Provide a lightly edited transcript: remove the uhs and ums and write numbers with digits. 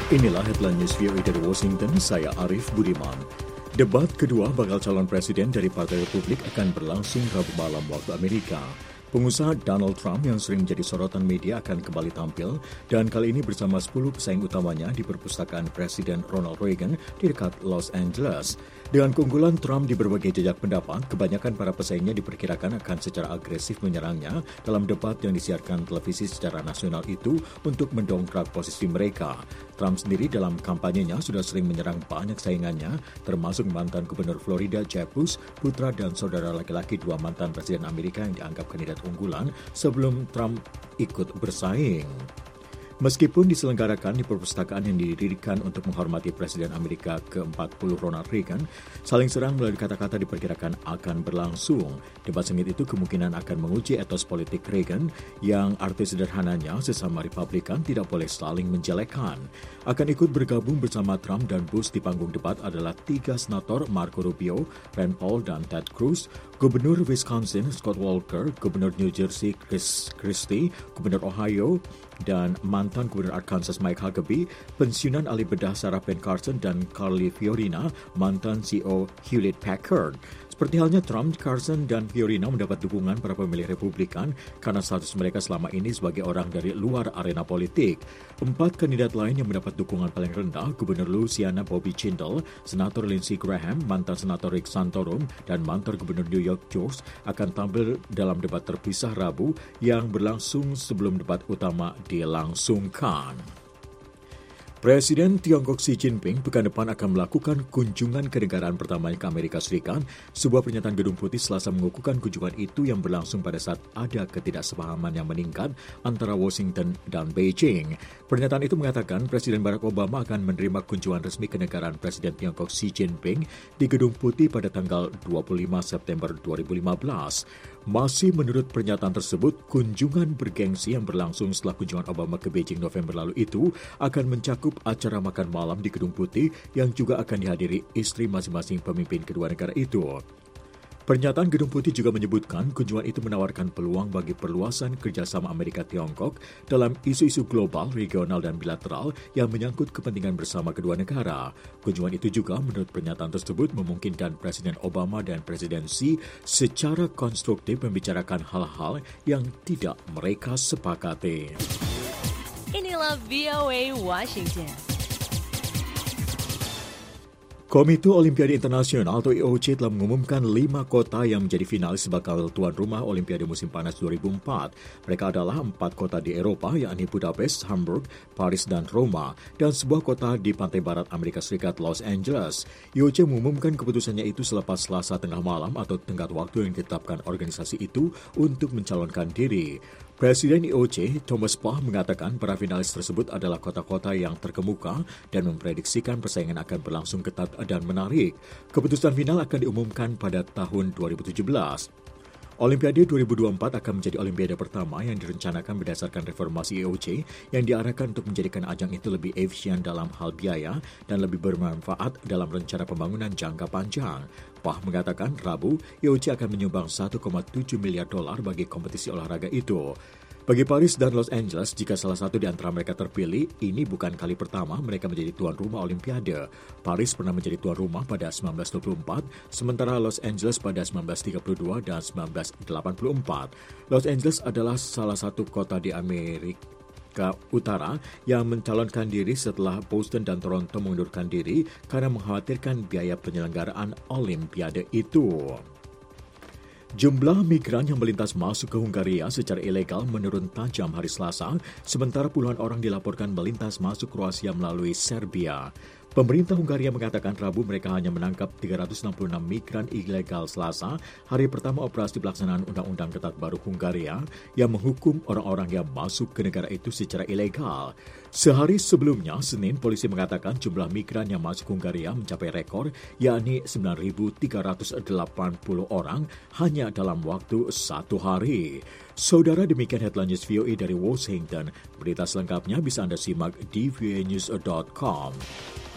Inilah headline news VOA dari Washington, saya Arif Budiman. Debat kedua bakal calon presiden dari Partai Republik akan berlangsung Rabu malam waktu Amerika. Pengusaha Donald Trump yang sering menjadi sorotan media akan kembali tampil dan kali ini bersama 10 pesaing utamanya di perpustakaan Presiden Ronald Reagan di dekat Los Angeles. Dengan keunggulan Trump di berbagai jejak pendapat, kebanyakan para pesaingnya diperkirakan akan secara agresif menyerangnya dalam debat yang disiarkan televisi secara nasional itu untuk mendongkrak posisi mereka. Trump sendiri dalam kampanyenya sudah sering menyerang banyak saingannya, termasuk mantan Gubernur Florida Jeb Bush, putra dan saudara laki-laki dua mantan Presiden Amerika yang dianggap kandidat unggulan sebelum Trump ikut bersaing. Meskipun diselenggarakan di perpustakaan yang didirikan untuk menghormati Presiden Amerika ke-40 Ronald Reagan, saling serang melalui kata-kata diperkirakan akan berlangsung. Debat sengit itu kemungkinan akan menguji etos politik Reagan yang arti sederhananya sesama Republikan tidak boleh saling menjelekkan. Akan ikut bergabung bersama Trump dan Bush di panggung debat adalah 3 senator Marco Rubio, Rand Paul, dan Ted Cruz, Gubernur Wisconsin Scott Walker, Gubernur New Jersey Chris Christie, Gubernur Ohio, dan mantan Gubernur Arkansas Mike Huckabee, pensiunan ahli bedah Sarah Ben Carson, dan Carly Fiorina, mantan CEO Hewlett Packard. Seperti halnya Trump, Carson dan Fiorina mendapat dukungan para pemilih Republikan karena status mereka selama ini sebagai orang dari luar arena politik. 4 kandidat lain yang mendapat dukungan paling rendah, Gubernur Louisiana Bobby Jindal, Senator Lindsey Graham, mantan Senator Rick Santorum, dan mantan Gubernur New York George akan tampil dalam debat terpisah Rabu yang berlangsung sebelum debat utama dilangsungkan. Presiden Tiongkok Xi Jinping pekan depan akan melakukan kunjungan kenegaraan pertamanya ke Amerika Serikat. Sebuah pernyataan Gedung Putih Selasa mengukuhkan kunjungan itu yang berlangsung pada saat ada ketidaksepahaman yang meningkat antara Washington dan Beijing. Pernyataan itu mengatakan Presiden Barack Obama akan menerima kunjungan resmi kenegaraan Presiden Tiongkok Xi Jinping di Gedung Putih pada tanggal 25 September 2015. Masih menurut pernyataan tersebut, kunjungan bergengsi yang berlangsung setelah kunjungan Obama ke Beijing November lalu itu akan mencakup acara makan malam di Gedung Putih yang juga akan dihadiri istri masing-masing pemimpin kedua negara itu. Pernyataan Gedung Putih juga menyebutkan kunjungan itu menawarkan peluang bagi perluasan kerjasama Amerika-Tiongkok dalam isu-isu global, regional, dan bilateral yang menyangkut kepentingan bersama kedua negara. Kunjungan itu juga menurut pernyataan tersebut memungkinkan Presiden Obama dan Presiden Xi secara konstruktif membicarakan hal-hal yang tidak mereka sepakati. Inilah VOA Washington. Komite Olimpiade Internasional atau IOC telah mengumumkan 5 kota yang menjadi finalis bakal tuan rumah Olimpiade musim panas 2004. Mereka adalah 4 kota di Eropa, yakni Budapest, Hamburg, Paris, dan Roma, dan sebuah kota di pantai barat Amerika Serikat, Los Angeles. IOC mengumumkan keputusannya itu selepas Selasa tengah malam atau tenggat waktu yang ditetapkan organisasi itu untuk mencalonkan diri. Presiden IOC, Thomas Bach, mengatakan para finalis tersebut adalah kota-kota yang terkemuka dan memprediksikan persaingan akan berlangsung ketat dan menarik. Keputusan final akan diumumkan pada tahun 2017. Olimpiade 2024 akan menjadi olimpiade pertama yang direncanakan berdasarkan reformasi IOC yang diarahkan untuk menjadikan ajang itu lebih efisien dalam hal biaya dan lebih bermanfaat dalam rencana pembangunan jangka panjang. Pah mengatakan Rabu, IOC akan menyumbang $1,7 miliar bagi kompetisi olahraga itu. Bagi Paris dan Los Angeles, jika salah satu di antara mereka terpilih, ini bukan kali pertama mereka menjadi tuan rumah Olimpiade. Paris pernah menjadi tuan rumah pada 1924, sementara Los Angeles pada 1932 dan 1984. Los Angeles adalah salah satu kota di Amerika Utara yang mencalonkan diri setelah Boston dan Toronto mengundurkan diri karena mengkhawatirkan biaya penyelenggaraan Olimpiade itu. Jumlah migran yang melintas masuk ke Hungaria secara ilegal menurun tajam hari Selasa, sementara puluhan orang dilaporkan melintas masuk Kroasia melalui Serbia. Pemerintah Hungaria mengatakan Rabu mereka hanya menangkap 366 migran ilegal Selasa, hari pertama operasi pelaksanaan undang-undang ketat baru Hungaria yang menghukum orang-orang yang masuk ke negara itu secara ilegal. Sehari sebelumnya, Senin, polisi mengatakan jumlah migran yang masuk Hungaria mencapai rekor, yakni 9.380 orang hanya dalam waktu 1 hari. Saudara, demikian headline news VOA dari Washington. Berita selengkapnya bisa Anda simak di voanews.com.